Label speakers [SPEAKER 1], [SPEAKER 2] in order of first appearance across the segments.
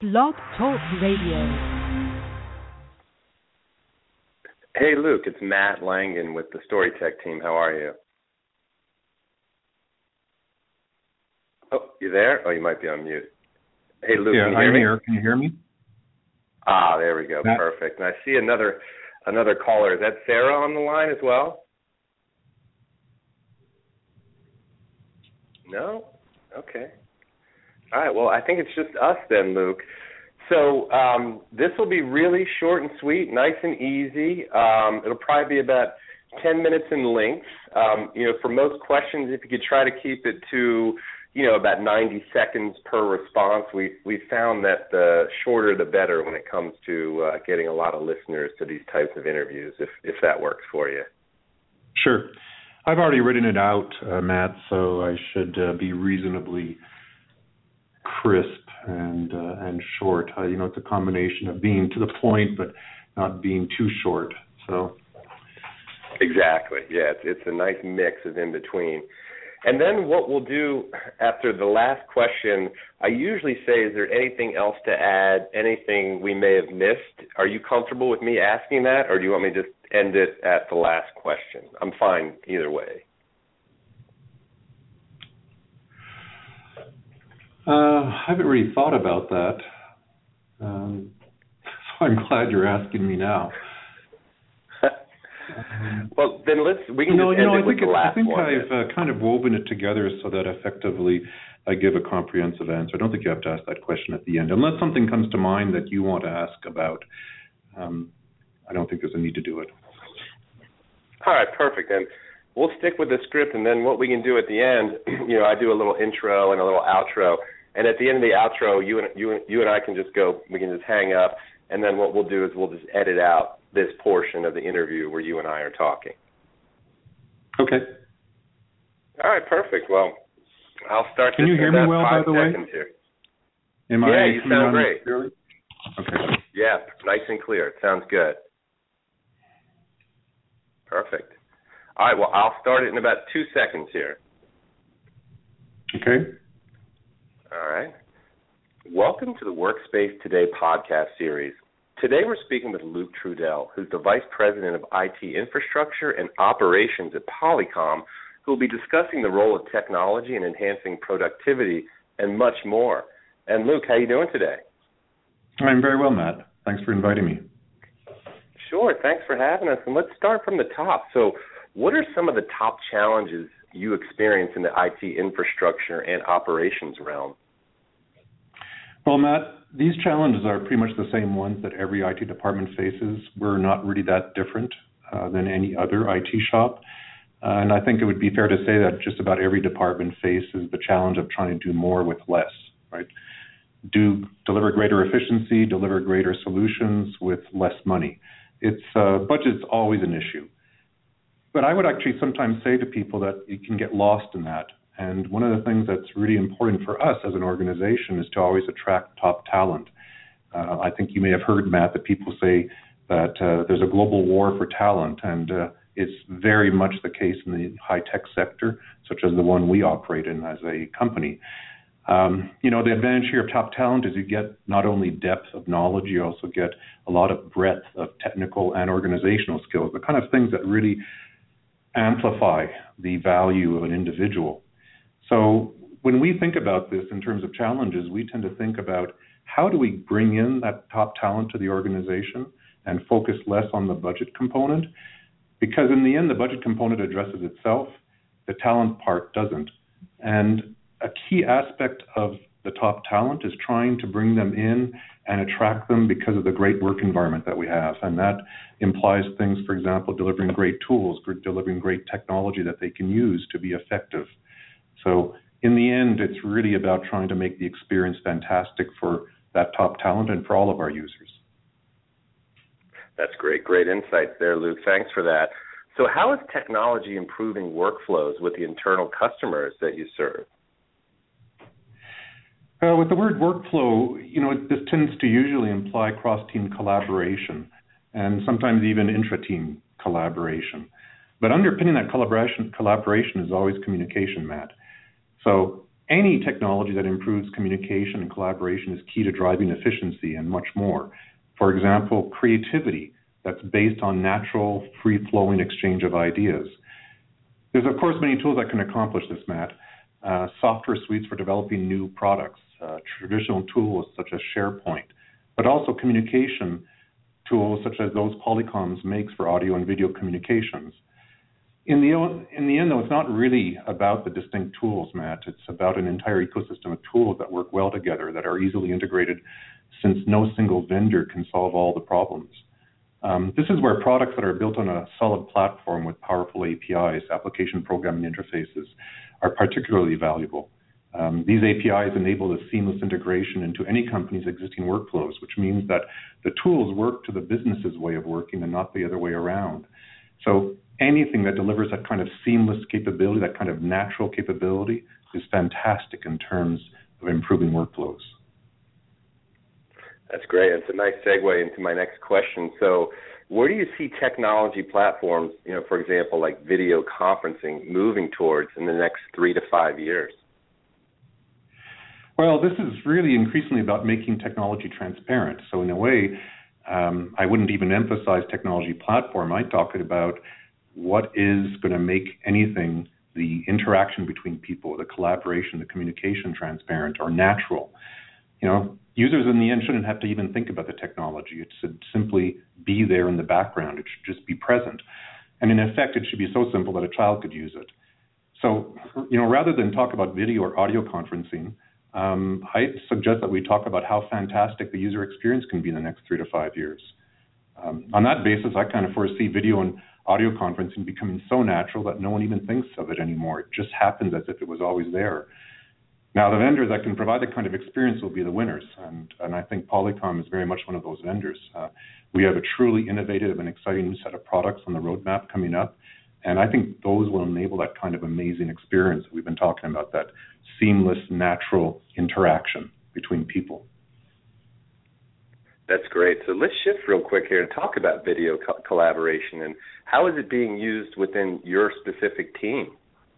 [SPEAKER 1] Blog Talk Radio.
[SPEAKER 2] Hey, Luke, it's Matt Langen with the StoryTech team. How are you? Oh, you there? Oh, you might be on mute. Hey, Luke,
[SPEAKER 3] yeah,
[SPEAKER 2] can you hear me?
[SPEAKER 3] Here. Can you hear me?
[SPEAKER 2] Ah, there we go.
[SPEAKER 3] Matt.
[SPEAKER 2] Perfect. And I see another caller. Is that Sarah on the line as well? No? Okay. All right, well, I think it's just us then, Luke. So this will be really short and sweet, nice and easy. It'll probably be about 10 minutes in length. For most questions, if you could try to keep it to, about 90 seconds per response, we found that the shorter the better when it comes to getting a lot of listeners to these types of interviews, if that works for you.
[SPEAKER 3] Sure. I've already written it out, Matt, so I should be reasonably crisp and short. It's a combination of being to the point but not being too short. So
[SPEAKER 2] exactly. Yeah, it's a nice mix of in between. And then what we'll do after the last question, I usually say, is there anything else to add, anything we may have missed? Are you comfortable with me asking that, or do you want me to just end it at the last question? I'm fine either way.
[SPEAKER 3] I haven't really thought about that, so I'm glad you're asking me now.
[SPEAKER 2] Well, then we can just end it with the last one.
[SPEAKER 3] I think I've kind of woven it together so that effectively I give a comprehensive answer. I don't think you have to ask that question at the end. Unless something comes to mind that you want to ask about, I don't think there's a need to do it.
[SPEAKER 2] All right, perfect. And we'll stick with the script, and then what we can do at the end, I do a little intro and a little outro. And at the end of the outro, you and I can just go, we can just hang up, and then what we'll do is we'll just edit out this portion of the interview where you and I are talking.
[SPEAKER 3] Okay.
[SPEAKER 2] All right, perfect. Well, I'll start.
[SPEAKER 3] Can you hear me well, by the way?
[SPEAKER 2] Here.
[SPEAKER 3] Yeah,
[SPEAKER 2] you sound great.
[SPEAKER 3] Clearly? Okay.
[SPEAKER 2] Yeah, nice and clear. It sounds good. Perfect. All right, well, I'll start it in about 2 seconds here.
[SPEAKER 3] Okay.
[SPEAKER 2] All right. Welcome to the Workspace Today podcast series. Today we're speaking with Luke Trudell, who's the Vice President of IT Infrastructure and Operations at Polycom, who will be discussing the role of technology in enhancing productivity and much more. And Luke, how are you doing today?
[SPEAKER 3] I'm very well, Matt. Thanks for inviting me.
[SPEAKER 2] Sure, thanks for having us. And let's start from the top. So what are some of the top challenges you experience in the IT infrastructure and operations realm?
[SPEAKER 3] Well, Matt, these challenges are pretty much the same ones that every IT department faces. We're not really that different than any other IT shop. And I think it would be fair to say that just about every department faces the challenge of trying to do more with less, right? Deliver greater efficiency, deliver greater solutions with less money. Budget's always an issue. But I would actually sometimes say to people that you can get lost in that. And one of the things that's really important for us as an organization is to always attract top talent. I think you may have heard, Matt, that people say that there's a global war for talent, and it's very much the case in the high-tech sector, such as the one we operate in as a company. The advantage here of top talent is you get not only depth of knowledge, you also get a lot of breadth of technical and organizational skills, the kind of things that really amplify the value of an individual. So when we think about this in terms of challenges, we tend to think about how do we bring in that top talent to the organization and focus less on the budget component? Because in the end, the budget component addresses itself, the talent part doesn't. And a key aspect of the top talent is trying to bring them in and attract them because of the great work environment that we have. And that implies things, for example, delivering great tools, delivering great technology that they can use to be effective. So in the end, it's really about trying to make the experience fantastic for that top talent and for all of our users.
[SPEAKER 2] That's great insights there, Luke. Thanks for that. So how is technology improving workflows with the internal customers that you serve?
[SPEAKER 3] With the word workflow, this tends to usually imply cross-team collaboration and sometimes even intra-team collaboration. But underpinning that collaboration is always communication, Matt. So Any technology that improves communication and collaboration is key to driving efficiency and much more. For example, creativity that's based on natural, free-flowing exchange of ideas. There's, of course, many tools that can accomplish this, Matt. Software suites for developing new products, traditional tools such as SharePoint, but also communication tools such as those Polycoms makes for audio and video communications. In the end, though, it's not really about the distinct tools, Matt. It's about an entire ecosystem of tools that work well together, that are easily integrated, since no single vendor can solve all the problems. This is where products that are built on a solid platform with powerful APIs, application programming interfaces, are particularly valuable. These APIs enable the seamless integration into any company's existing workflows, which means that the tools work to the business's way of working and not the other way around. So anything that delivers that kind of seamless capability, that kind of natural capability, is fantastic in terms of improving workflows.
[SPEAKER 2] That's great. It's a nice segue into my next question. So where do you see technology platforms, for example, like video conferencing, moving towards in the next 3 to 5 years?
[SPEAKER 3] Well, this is really increasingly about making technology transparent. So in a way, I wouldn't even emphasize technology platform. I talk about what is going to make anything, the interaction between people, the collaboration, the communication transparent or natural. Users in the end shouldn't have to even think about the technology. It should simply be there in the background. It should just be present. And in effect, it should be so simple that a child could use it. So, rather than talk about video or audio conferencing, I suggest that we talk about how fantastic the user experience can be in the next 3 to 5 years. On that basis, I kind of foresee video and audio conferencing becoming so natural that no one even thinks of it anymore. It just happens as if it was always there. Now, the vendors that can provide that kind of experience will be the winners, and I think Polycom is very much one of those vendors. We have a truly innovative and exciting set of products on the roadmap coming up, and I think those will enable that kind of amazing experience that we've been talking about, that seamless, natural interaction between people.
[SPEAKER 2] That's great. So let's shift real quick here and talk about video collaboration, and how is it being used within your specific team?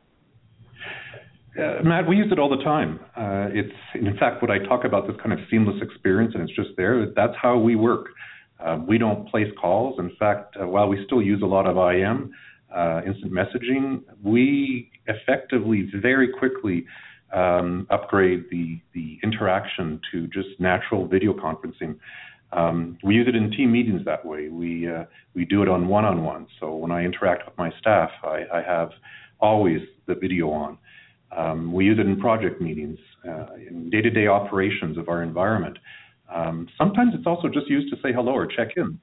[SPEAKER 3] Matt, we use it all the time. It's, in fact, when I talk about this kind of seamless experience and it's just there, that's how we work. We don't place calls. In fact, while we still use a lot of IM, instant messaging, we effectively, very quickly upgrade the interaction to just natural video conferencing. We use it in team meetings that way. We do it on one-on-one. So when I interact with my staff, I have always the video on. We use it in project meetings, in day-to-day operations of our environment. Sometimes it's also just used to say hello or check in.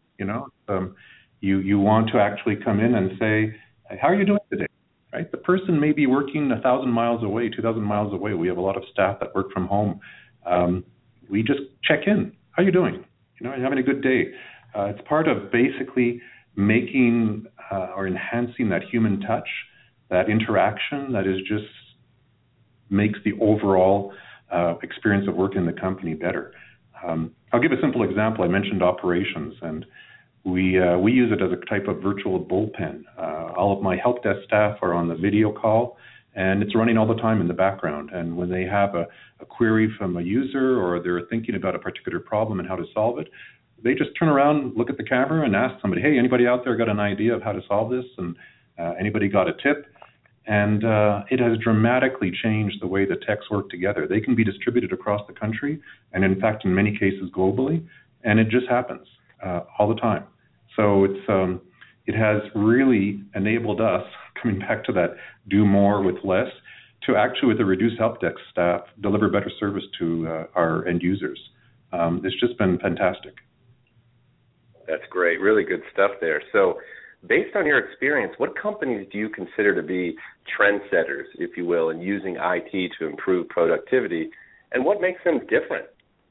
[SPEAKER 3] You want to actually come in and say, how are you doing today? Right? The person may be working 1,000 miles away, 2,000 miles away. We have a lot of staff that work from home. We just check in. How are you doing? Are you having a good day? It's part of basically making or enhancing that human touch, that interaction that is just makes the overall experience of working in the company better. I'll give a simple example. I mentioned operations, and we use it as a type of virtual bullpen. All of my help desk staff are on the video call, and it's running all the time in the background. And when they have a query from a user, or they're thinking about a particular problem and how to solve it, they just turn around, look at the camera, and ask somebody, hey, anybody out there got an idea of how to solve this? And anybody got a tip? And it has dramatically changed the way the techs work together. They can be distributed across the country, and in fact, in many cases globally, and it just happens all the time. So it has really enabled us, coming back to that do more with less, to actually, with a reduced help desk staff, deliver better service to our end users. It's just been fantastic.
[SPEAKER 2] That's great. Really good stuff there. So based on your experience, what companies do you consider to be trendsetters, if you will, in using IT to improve productivity, and what makes them different?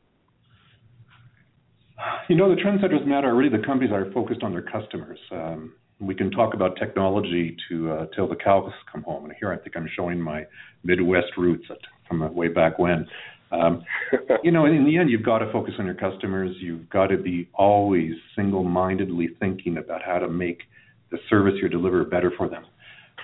[SPEAKER 3] The trendsetters, Matt, are really the companies that are focused on their customers. We can talk about technology till the cows come home, and here I think I'm showing my Midwest roots from way back when. In the end, you've got to focus on your customers. You've got to be always single-mindedly thinking about how to make the service you deliver better for them.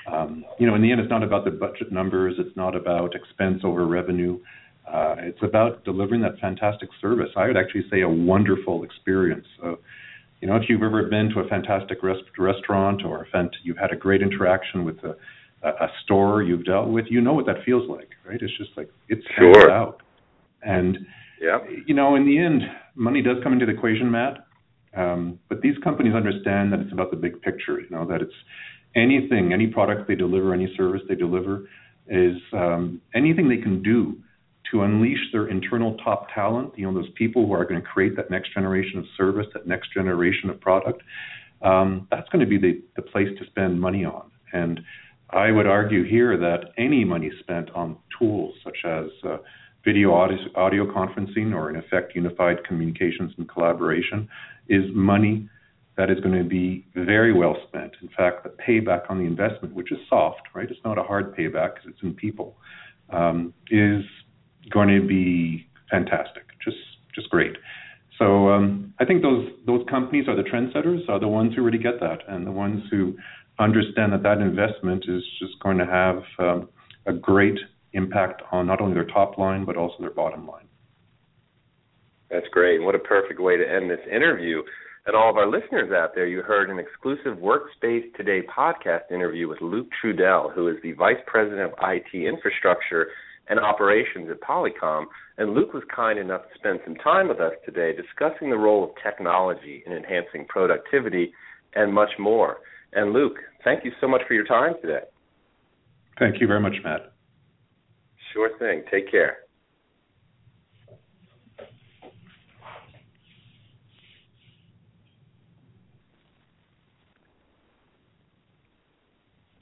[SPEAKER 3] In the end, it's not about the budget numbers. It's not about expense over revenue. It's about delivering that fantastic service. I would actually say a wonderful experience. If you've ever been to a fantastic restaurant or you've had a great interaction with a store you've dealt with, you know what that feels like, right? It's just like it stands out. And, in the end, money does come into the equation, Matt. But these companies understand that it's about the big picture, that it's anything, any product they deliver, any service they deliver is anything they can do to unleash their internal top talent, those people who are going to create that next generation of service, that next generation of product, that's going to be the place to spend money on. And I would argue here that any money spent on tools such as video audio conferencing or, in effect, unified communications and collaboration is money that is going to be very well spent. In fact, the payback on the investment, which is soft, right? It's not a hard payback because it's in people, is going to be fantastic, just great. So I think those companies are the trendsetters, are the ones who really get that, and the ones who understand that investment is just going to have a great impact on not only their top line, but also their bottom line.
[SPEAKER 2] That's great. And what a perfect way to end this interview. And all of our listeners out there, you heard an exclusive Workspace Today podcast interview with Luke Trudell, who is the Vice President of IT Infrastructure and Operations at Polycom. And Luke was kind enough to spend some time with us today discussing the role of technology in enhancing productivity and much more. And Luke, thank you so much for your time today.
[SPEAKER 3] Thank you very much, Matt.
[SPEAKER 2] Sure thing. Take care.